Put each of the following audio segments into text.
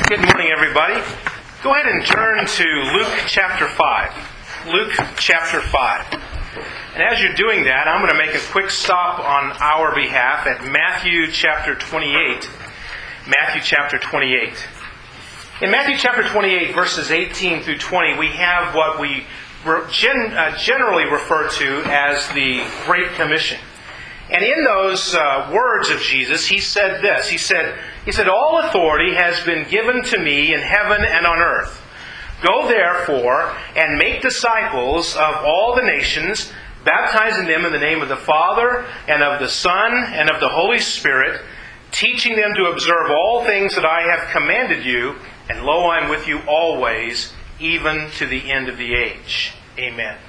Good morning, everybody. Go ahead and turn to Luke chapter 5. Luke chapter 5. And as you're doing that, I'm going to make a quick stop on our behalf at Matthew chapter 28. Matthew chapter 28. In Matthew chapter 28, verses 18 through 20, we have what we generally refer to as the Great Commission. And in those words of Jesus, He said this. He said, "All authority has been given to me in heaven and on earth. Go therefore and make disciples of all the nations, baptizing them in the name of the Father and of the Son and of the Holy Spirit, teaching them to observe all things that I have commanded you, and lo, I am with you always, even to the end of the age." Amen.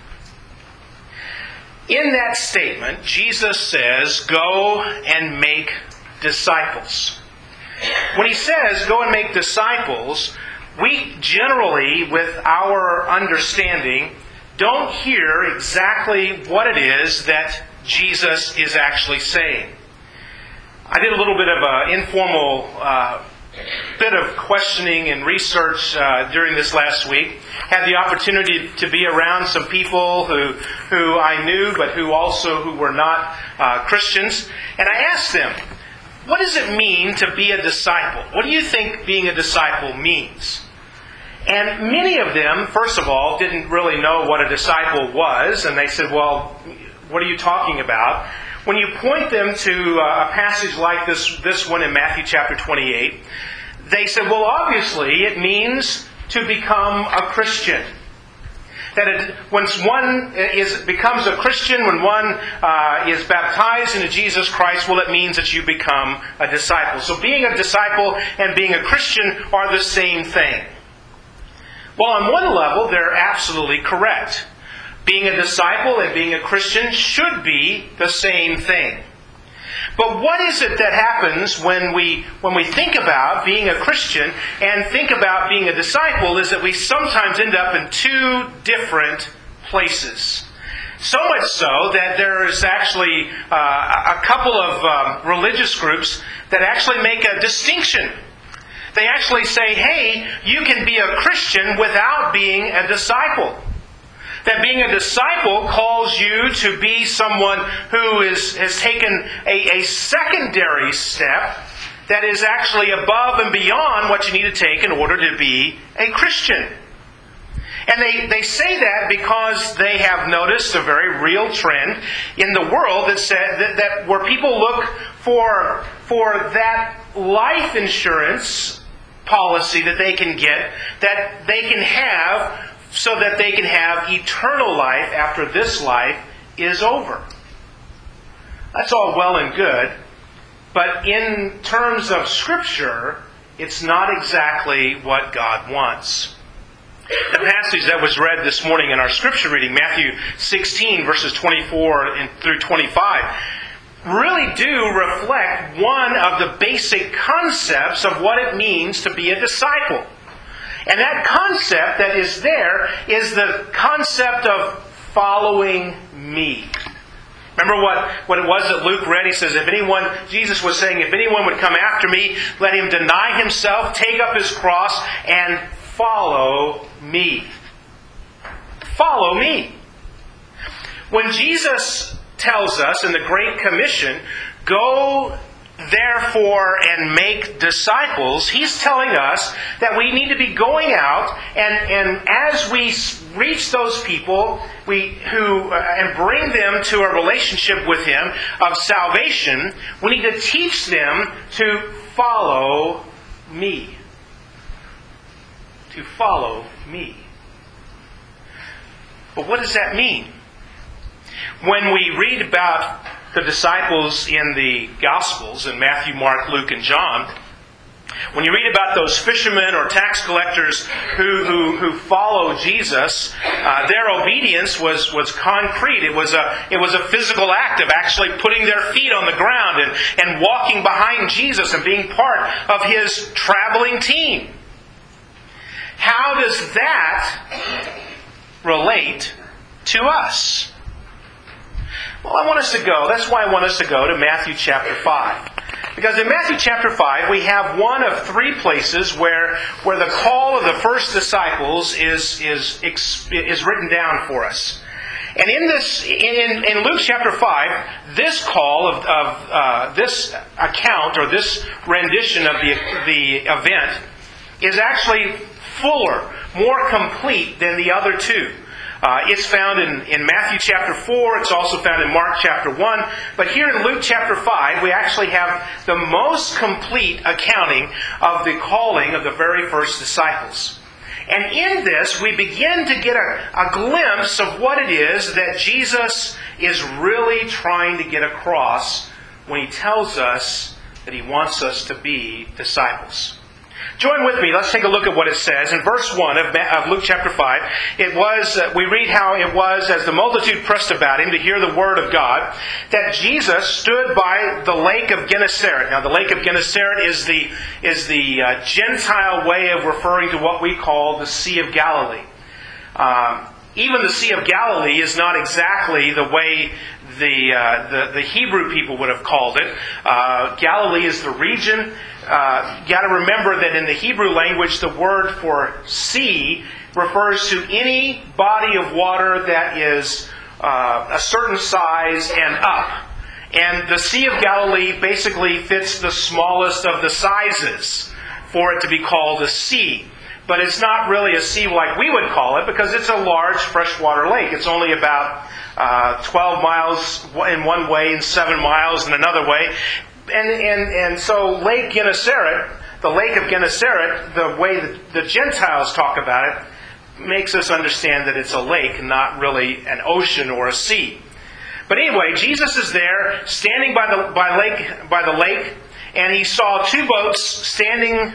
In that statement, Jesus says, "Go and make disciples." When He says, "Go and make disciples," we generally, with our understanding, don't hear exactly what it is that Jesus is actually saying. I did a little bit of an informal bit of questioning and research during this last week. Had the opportunity to be around some people who I knew, but who were not Christians. And I asked them, what does it mean to be a disciple? What do you think being a disciple means? And many of them, first of all, didn't really know what a disciple was. And they said, well, what are you talking about? When you point them to a passage like this one in Matthew chapter 28, they said, well, obviously it means to become a Christian. That once one becomes a Christian, when one is baptized into Jesus Christ, well, it means that you become a disciple. So being a disciple and being a Christian are the same thing. Well, on one level, they're absolutely correct. Being a disciple and being a Christian should be the same thing. But what is it that happens when we think about being a Christian and think about being a disciple is that we sometimes end up in two different places. So much so that there is actually a couple of religious groups that actually make a distinction. They actually say, hey, you can be a Christian without being a disciple. That being a disciple calls you to be someone who has taken a secondary step that is actually above and beyond what you need to take in order to be a Christian. And they say that because they have noticed a very real trend in the world that said that where people look for that life insurance policy that they can get, that they can have, so that they can have eternal life after this life is over. That's all well and good, but in terms of Scripture, it's not exactly what God wants. The passage that was read this morning in our Scripture reading, Matthew 16, verses 24 through 25, really do reflect one of the basic concepts of what it means to be a disciple. And that concept that is there is the concept of following me. Remember what it was that Luke read? He says, Jesus was saying, if anyone would come after me, let him deny himself, take up his cross, and follow me. Follow me. When Jesus tells us in the Great Commission, go therefore and make disciples, He's telling us that we need to be going out and as we reach those people and bring them to a relationship with Him of salvation, we need to teach them to follow me. To follow me. But what does that mean? When we read about the disciples in the Gospels, in Matthew, Mark, Luke, and John, when you read about those fishermen or tax collectors who follow Jesus, their obedience was concrete. It was a physical act of actually putting their feet on the ground and walking behind Jesus and being part of His traveling team. How does that relate to us? Well, that's why I want us to go to Matthew chapter 5. Because in Matthew chapter 5, we have one of three places where the call of the first disciples is written down for us. And in Luke chapter 5, this call of this account, or this rendition of the event, is actually fuller, more complete than the other two. It's found in Matthew chapter 4. It's also found in Mark chapter 1. But here in Luke chapter 5, we actually have the most complete accounting of the calling of the very first disciples. And in this, we begin to get a glimpse of what it is that Jesus is really trying to get across when He tells us that He wants us to be disciples. Join with me. Let's take a look at what it says. In verse 1 of Luke chapter 5, we read how it was, as the multitude pressed about Him to hear the word of God, that Jesus stood by the lake of Gennesaret. Now, the lake of Gennesaret is the Gentile way of referring to what we call the Sea of Galilee. Even the Sea of Galilee is not exactly the way the Hebrew people would have called it. Galilee is the region. You got to remember that in the Hebrew language, the word for sea refers to any body of water that is a certain size and up. And the Sea of Galilee basically fits the smallest of the sizes for it to be called a sea. But it's not really a sea like we would call it, because it's a large freshwater lake. It's only about 12 miles in one way and 7 miles in another way. And so Lake Gennesaret, the Lake of Gennesaret, the way that the Gentiles talk about it, makes us understand that it's a lake, not really an ocean or a sea. But anyway, Jesus is there, standing by the lake, and he saw two boats standing.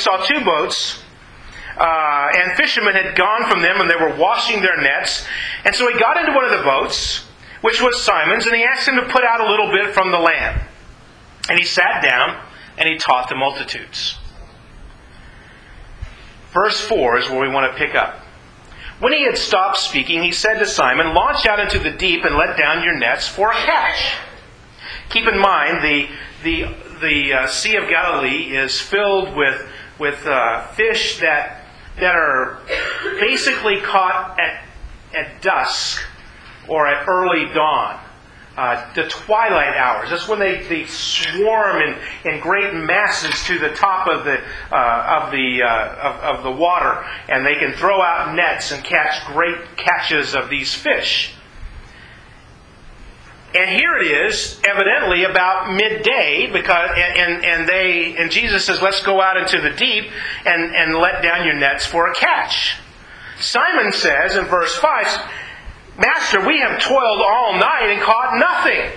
And fishermen had gone from them, and they were washing their nets. And so he got into one of the boats, which was Simon's, and he asked him to put out a little bit from the land. And he sat down, and he taught the multitudes. Verse 4 is where we want to pick up. When he had stopped speaking, he said to Simon, "Launch out into the deep and let down your nets for a catch." Keep in mind, the Sea of Galilee is filled with fish that are basically caught at dusk or at early dawn. The twilight hours. That's when they swarm in great masses to the top of the water, and they can throw out nets and catch great catches of these fish. And here it is, evidently about midday, and Jesus says, "Let's go out into the deep and let down your nets for a catch." Simon says in verse 5, "Master, we have toiled all night and caught nothing.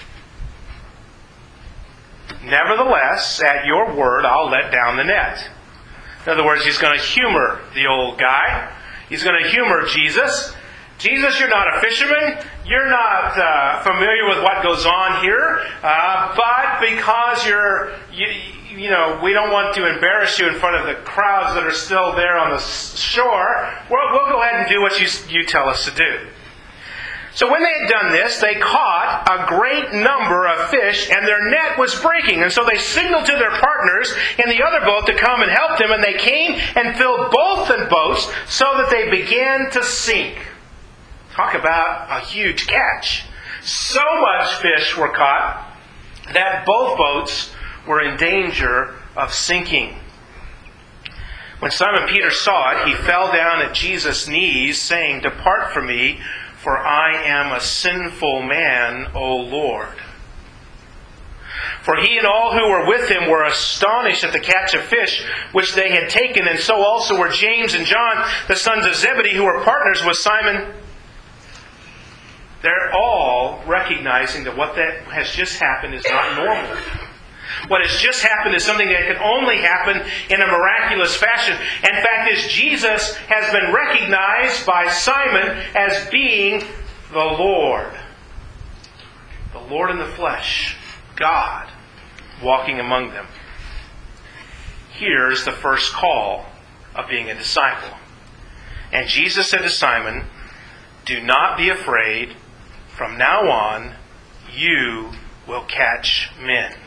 Nevertheless, at your word, I'll let down the net." In other words, he's going to humor the old guy. He's going to humor Jesus. "Jesus, you're not a fisherman. You're not familiar with what goes on here. But because we don't want to embarrass you in front of the crowds that are still there on the shore, we'll go ahead and do what you tell us to do." So when they had done this, they caught a great number of fish, and their net was breaking. And so they signaled to their partners in the other boat to come and help them, and they came and filled both the boats so that they began to sink. Talk about a huge catch. So much fish were caught that both boats were in danger of sinking. When Simon Peter saw it, he fell down at Jesus' knees, saying, "Depart from me, for I am a sinful man, O Lord." For he and all who were with him were astonished at the catch of fish which they had taken, and so also were James and John, the sons of Zebedee, who were partners with Simon. They're all recognizing that what that has just happened is not normal. What has just happened is something that can only happen in a miraculous fashion. In fact, Jesus has been recognized by Simon as being the Lord. The Lord in the flesh. God walking among them. Here's the first call of being a disciple. And Jesus said to Simon, "Do not be afraid. From now on, you will catch men."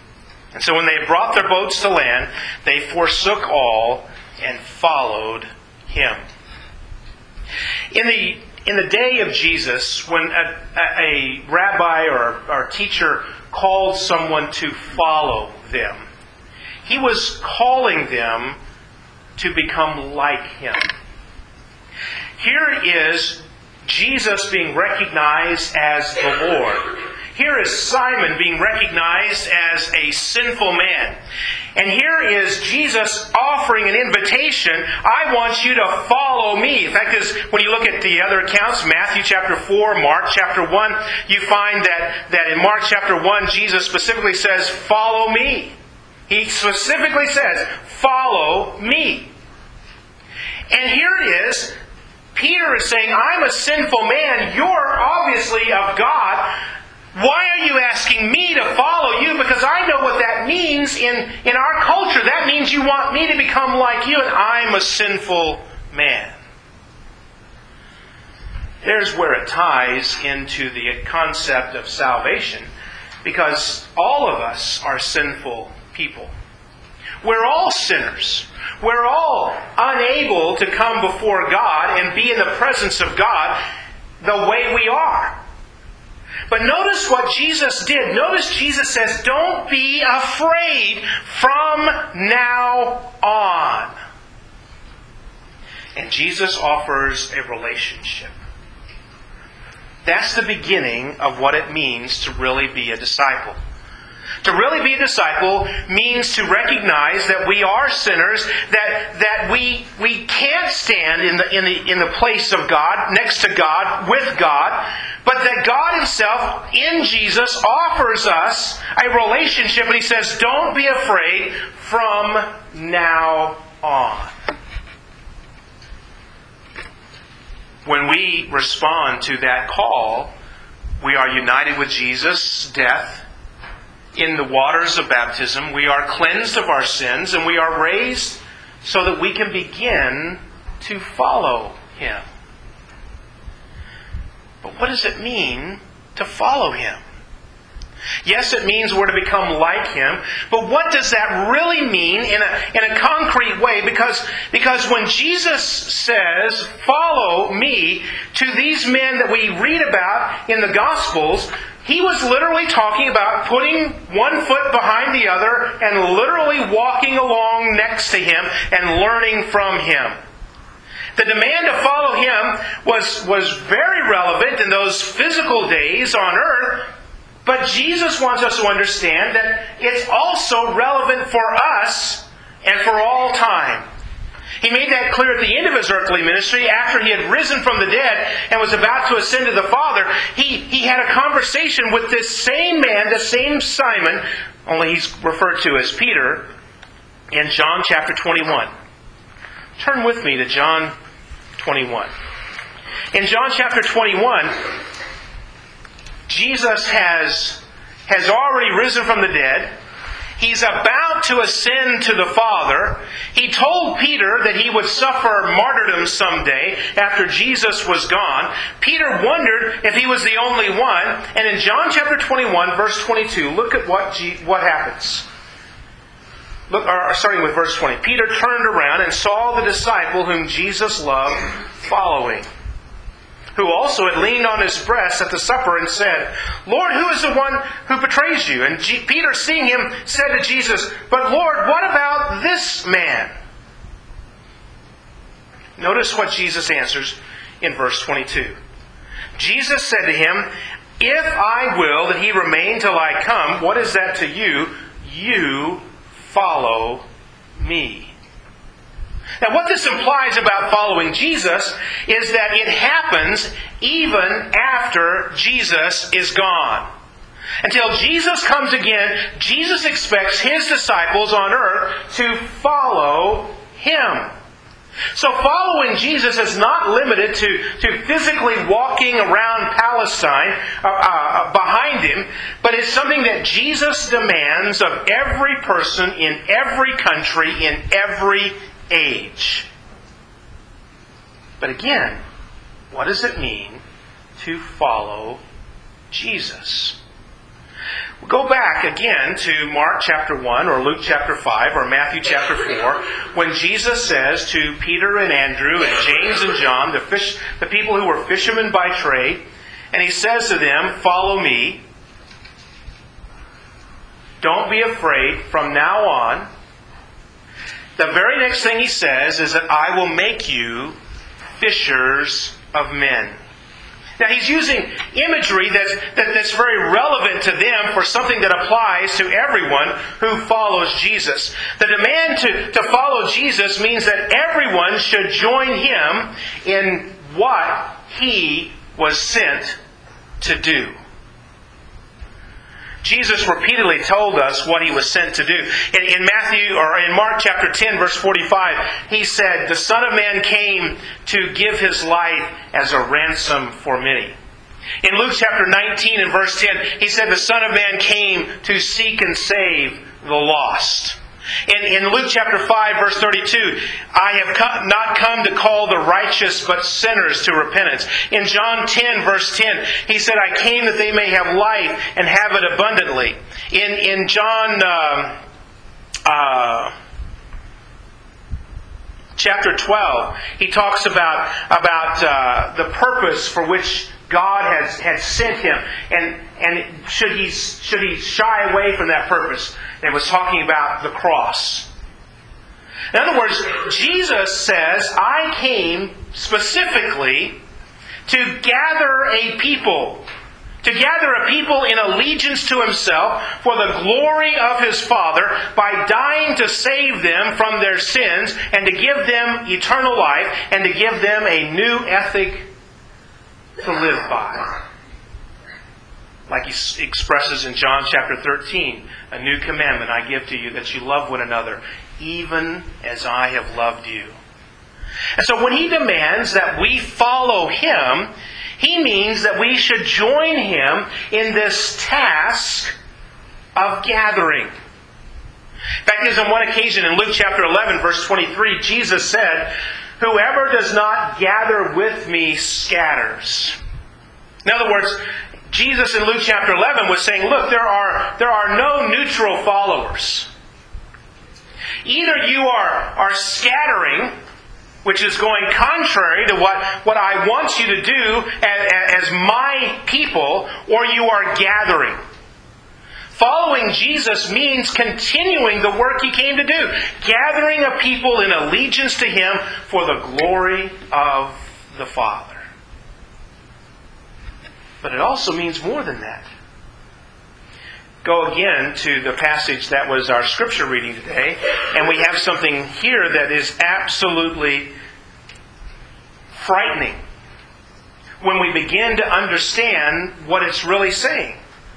And so when they had brought their boats to land, they forsook all and followed him. In the day of Jesus, when a rabbi or teacher called someone to follow them, he was calling them to become like him. Here is Jesus being recognized as the Lord. Here is Simon being recognized as a sinful man. And here is Jesus offering an invitation. I want you to follow me. In fact, when you look at the other accounts, Matthew chapter 4, Mark chapter 1, you find that in Mark chapter 1, Jesus specifically says, follow me. He specifically says, follow me. And here it is. Peter is saying, I'm a sinful man. You're obviously of God. Why are you asking me to follow you? Because I know what that means in our culture. That means you want me to become like you, and I'm a sinful man. There's where it ties into the concept of salvation, because all of us are sinful people. We're all sinners. We're all unable to come before God and be in the presence of God the way we are. But notice what Jesus did. Notice Jesus says, don't be afraid from now on. And Jesus offers a relationship. That's the beginning of what it means to really be a disciple. To really be a disciple means to recognize that we are sinners, that we can't stand in the place of God, next to God, with God, but that God Himself, in Jesus, offers us a relationship, and He says, don't be afraid from now on. When we respond to that call, we are united with Jesus' death. In the waters of baptism, we are cleansed of our sins, and we are raised so that we can begin to follow Him. But what does it mean to follow Him? Yes, it means we're to become like Him, but what does that really mean in a concrete way? Because when Jesus says, follow me, to these men that we read about in the Gospels, He was literally talking about putting one foot behind the other and literally walking along next to Him and learning from Him. The demand to follow Him was very relevant in those physical days on earth, but Jesus wants us to understand that it's also relevant for us and for all time. He made that clear at the end of His earthly ministry, after He had risen from the dead and was about to ascend to the Father. He had a conversation with this same man, the same Simon, only he's referred to as Peter, in John chapter 21. Turn with me to John 21. In John chapter 21, Jesus has already risen from the dead. He's about to ascend to the Father. He told Peter that he would suffer martyrdom someday after Jesus was gone. Peter wondered if he was the only one. And in John chapter 21, verse 22, look at what happens. Look, starting with verse 20. Peter turned around and saw the disciple whom Jesus loved following, who also had leaned on His breast at the supper and said, Lord, who is the one who betrays you? And Peter, seeing him, said to Jesus, But Lord, what about this man? Notice what Jesus answers in verse 22. Jesus said to him, If I will that he remain till I come, what is that to you? You follow me. Now, what this implies about following Jesus is that it happens even after Jesus is gone. Until Jesus comes again, Jesus expects His disciples on earth to follow Him. So following Jesus is not limited to physically walking around Palestine behind Him, but it's something that Jesus demands of every person in every country, in every age. But again, what does it mean to follow Jesus? Go back again to Mark chapter 1 or Luke chapter 5 or Matthew chapter 4 when Jesus says to Peter and Andrew and James and John, the people who were fishermen by trade, and He says to them, "Follow me. Don't be afraid from now on." The very next thing He says is that I will make you fishers of men. Now He's using imagery that's very relevant to them for something that applies to everyone who follows Jesus. The demand to follow Jesus means that everyone should join Him in what He was sent to do. Jesus repeatedly told us what He was sent to do. In Mark chapter 10, verse 45, He said, "The Son of Man came to give His life as a ransom for many." In Luke chapter 19 and verse 10, He said, "The Son of Man came to seek and save the lost." In Luke chapter 5, verse 32, "I have not come to call the righteous, but sinners to repentance." In John 10, verse 10, He said, "I came that they may have life and have it abundantly." In John chapter 12, He talks about the purpose for which God had sent Him, and should he shy away from that purpose? It was talking about the cross. In other words, Jesus says, "I came specifically to gather a people." To gather a people in allegiance to Himself for the glory of His Father by dying to save them from their sins and to give them eternal life and to give them a new ethic to live by. Like He expresses in John chapter 13, "A new commandment I give to you, that you love one another, even as I have loved you." And so when He demands that we follow Him, He means that we should join Him in this task of gathering. In fact, there's on one occasion in Luke chapter 11, verse 23, Jesus said, "Whoever does not gather with me scatters." In other words, Jesus in Luke chapter 11 was saying, look, there are no neutral followers. Either you are scattering, which is going contrary to what I want you to do as my people, or you are gathering. Following Jesus means continuing the work He came to do, gathering a people in allegiance to Him for the glory of the Father. But it also means more than that. Go again to the passage that was our scripture reading today, and we have something here that is absolutely frightening when we begin to understand what it's really saying.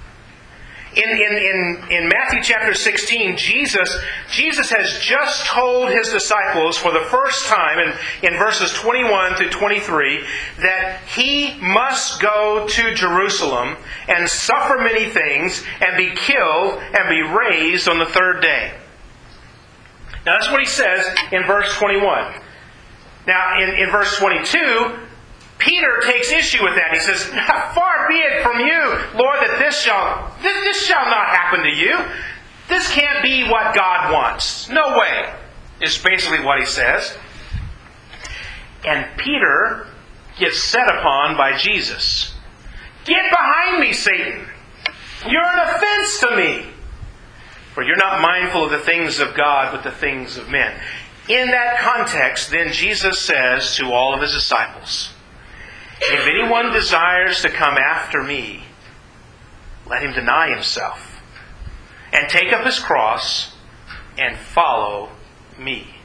In Matthew chapter 16, Jesus has just told His disciples for the first time in verses 21 to 23 that He must go to Jerusalem and suffer many things and be killed and be raised on the third day. Now that's what He says in verse 21. Now in verse 22, Peter takes issue with that. He says, "Far be it from you, Lord, that this shall not happen to you. This can't be what God wants. No way," is basically what he says. And Peter gets set upon by Jesus. "Get behind me, Satan. You're an offense to me. For you're not mindful of the things of God, but the things of men." In that context, then Jesus says to all of His disciples, "If anyone desires to come after me, let him deny himself and take up his cross and follow me."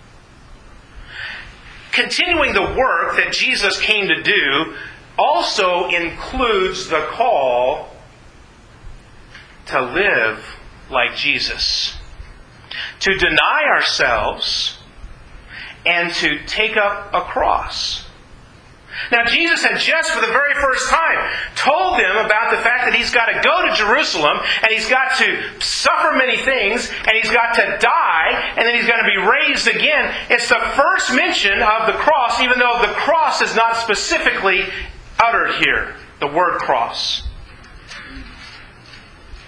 Continuing the work that Jesus came to do also includes the call to live like Jesus, to deny ourselves and to take up a cross. Now, Jesus had just for the very first time told them about the fact that He's got to go to Jerusalem and He's got to suffer many things and He's got to die and then He's going to be raised again. It's the first mention of the cross, even though the cross is not specifically uttered here, the word cross.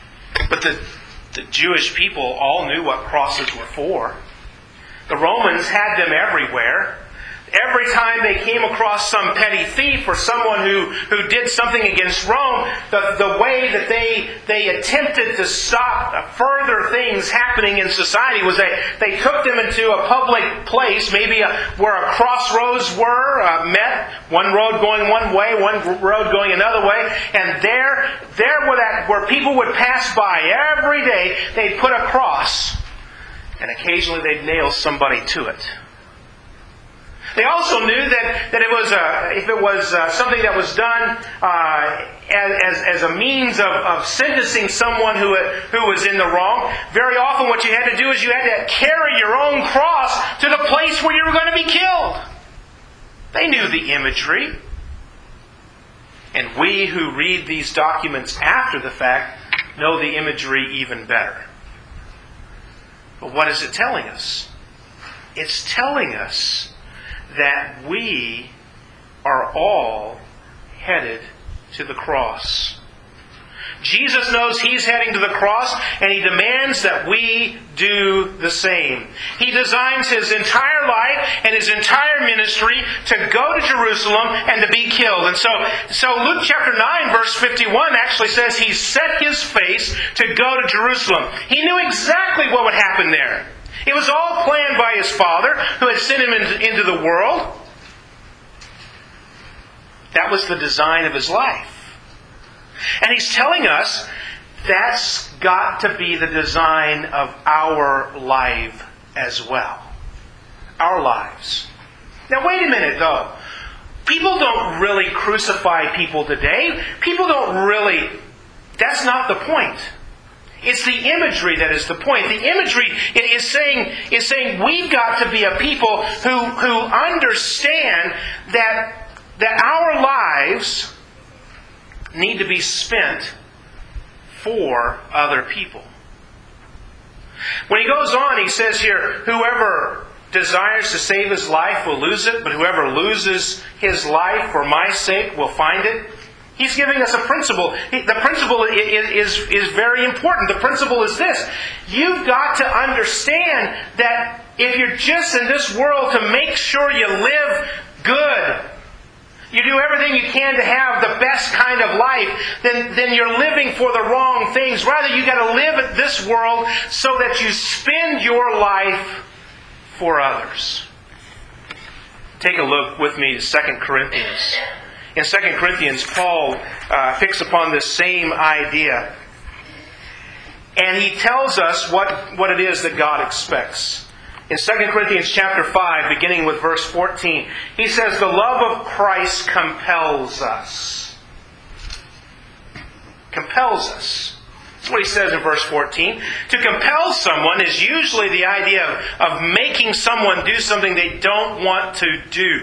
But the Jewish people all knew what crosses were for. The Romans had them everywhere. Every time they came across some petty thief or someone who did something against Rome, the way that they attempted to stop further things happening in society was they took them into a public place, maybe where a crossroads met, one road going one way, one road going another way, and there where people would pass by every day, they'd put a cross, and occasionally they'd nail somebody to it. They also knew that it was if it was something that was done as a means of sentencing someone who was in the wrong, very often what you had to do is you had to carry your own cross to the place where you were going to be killed. They knew the imagery. And we who read these documents after the fact know the imagery even better. But what is it telling us? It's telling us that we are all headed to the cross. Jesus knows He's heading to the cross, and He demands that we do the same. He designs His entire life and His entire ministry to go to Jerusalem and to be killed. And so Luke chapter 9 verse 51 actually says He set His face to go to Jerusalem. He knew exactly what would happen there. It was all planned by His Father, who had sent Him into the world. That was the design of His life. And He's telling us that's got to be the design of our life as well. Our lives. Now wait a minute though. People don't really crucify people today. People don't really... That's not the point. It's the imagery that is the point. The imagery is saying we've got to be a people who understand that our lives need to be spent for other people. When he goes on, he says here, whoever desires to save his life will lose it, but whoever loses his life for my sake will find it. He's giving us a principle. The principle is very important. The principle is this. You've got to understand that if you're just in this world to make sure you live good, you do everything you can to have the best kind of life, then you're living for the wrong things. Rather, you've got to live in this world so that you spend your life for others. Take a look with me to 2 Corinthians. In 2 Corinthians, Paul picks upon this same idea. And he tells us what it is that God expects. In 2 Corinthians chapter 5, beginning with verse 14, he says, "The love of Christ compels us." Compels us. That's what he says in verse 14. To compel someone is usually the idea of making someone do something they don't want to do.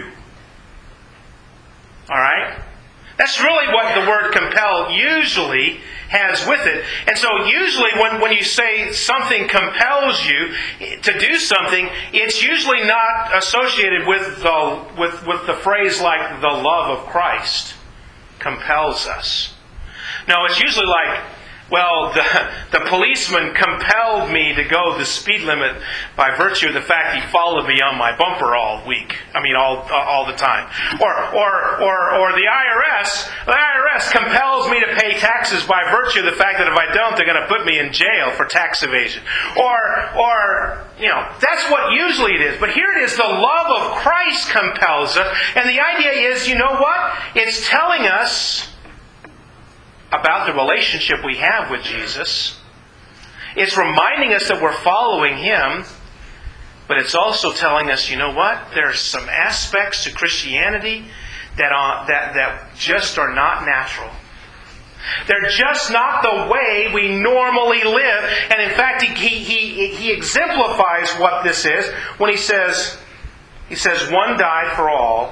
Alright? That's really what the word compel usually has with it. And so usually when you say something compels you to do something, it's usually not associated with the phrase like the love of Christ compels us. No, it's usually like, well, the policeman compelled me to go the speed limit by virtue of the fact he followed me on my bumper all week. I mean, all the time. Or the IRS. The IRS compels me to pay taxes by virtue of the fact that if I don't, they're going to put me in jail for tax evasion. Or that's what usually it is. But here it is, the love of Christ compels us. And the idea is, you know what? It's telling us about the relationship we have with Jesus. It's reminding us that we're following Him, but it's also telling us, you know what? There's some aspects to Christianity that just are not natural. They're just not the way we normally live. And in fact, he exemplifies what this is when he says, one died for all.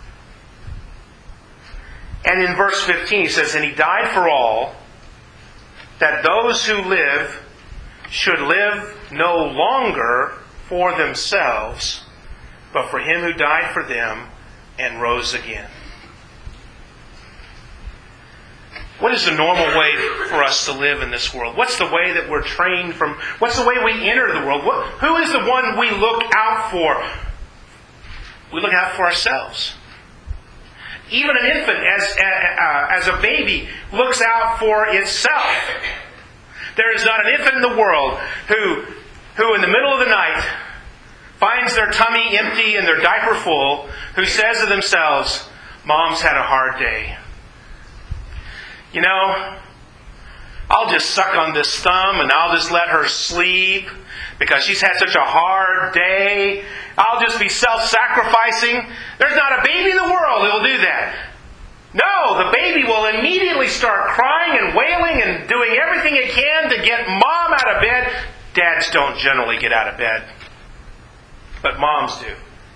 And in verse 15 he says, and He died for all, that those who live should live no longer for themselves, but for Him who died for them and rose again. What is the normal way for us to live in this world? What's the way that we're trained from? What's the way we enter the world? Who is the one we look out for? We look out for ourselves. Even an infant, as a baby, looks out for itself. There is not an infant in the world who in the middle of the night finds their tummy empty and their diaper full, who says to themselves, "Mom's had a hard day. You know, I'll just suck on this thumb and I'll just let her sleep because she's had such a hard day. I'll just be self-sacrificing." There's not a baby in the world that will do that. No, the baby will immediately start crying and wailing and doing everything it can to get mom out of bed. Dads don't generally get out of bed, but moms do.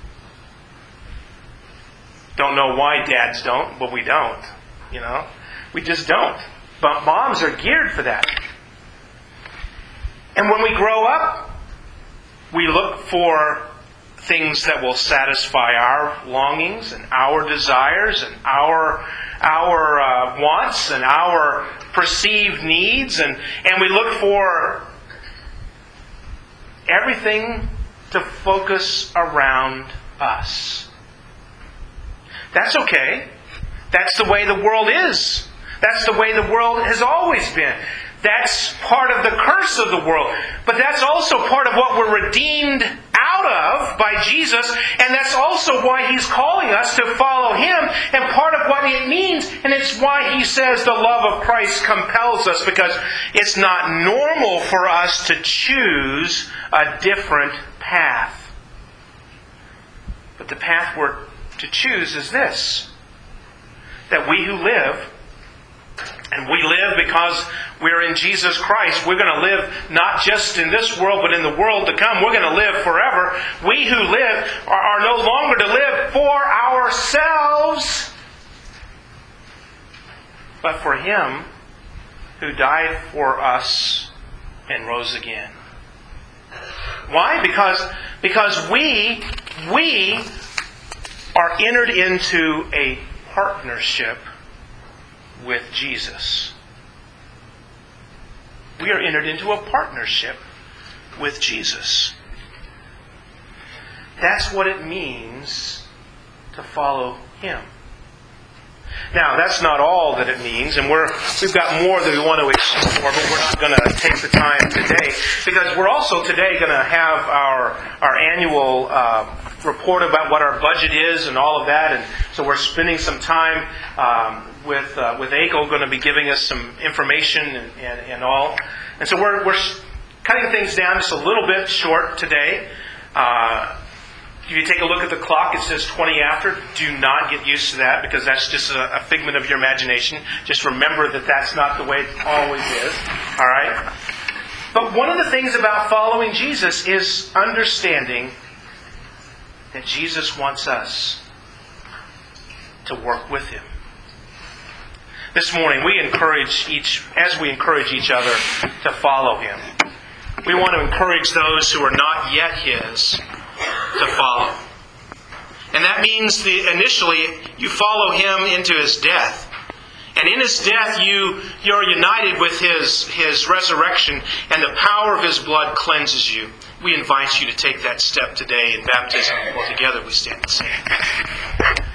Don't know why dads don't, but we don't. You know, we just don't. But moms are geared for that. And when we grow up, we look for things that will satisfy our longings and our desires and our wants and our perceived needs. And we look for everything to focus around us. That's okay. That's the way the world is. That's the way the world has always been. That's part of the curse of the world. But that's also part of what we're redeemed out of by Jesus. And that's also why He's calling us to follow Him. And part of what it means, and it's why He says the love of Christ compels us. Because it's not normal for us to choose a different path. But the path we're to choose is this. That we who live, and we live because we're in Jesus Christ. We're going to live not just in this world, but in the world to come. We're going to live forever. We who live are no longer to live for ourselves, but for Him who died for us and rose again. Why? Because we are entered into a partnership with Jesus. We are entered into a partnership with Jesus. That's what it means to follow Him. Now, that's not all that it means, and we've got more that we want to explore, but we're not going to take the time today, because we're also today going to have our annual report about what our budget is and all of that, and so we're spending some time with ACO going to be giving us some information and all. And so we're cutting things down just a little bit short today. If you take a look at the clock, it says 20 after. Do not get used to that, because that's just a figment of your imagination. Just remember that that's not the way it always is. All right? But one of the things about following Jesus is understanding that Jesus wants us to work with Him. This morning, as we encourage each other to follow Him, we want to encourage those who are not yet His to follow. And that means initially you follow Him into His death. And in His death you're united with His resurrection, and the power of His blood cleanses you. We invite you to take that step today in baptism. While together we stand and sing.